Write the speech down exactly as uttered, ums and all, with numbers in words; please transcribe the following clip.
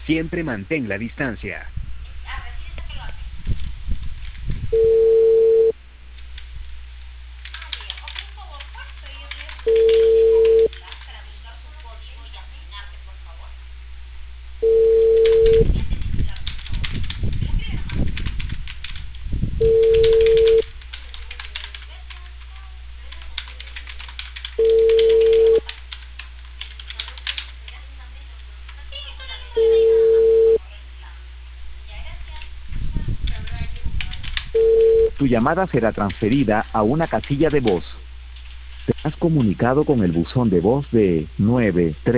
Siempre mantén la distancia. Tu llamada será transferida a una casilla de voz. Te has comunicado con el buzón de voz de nueve tres.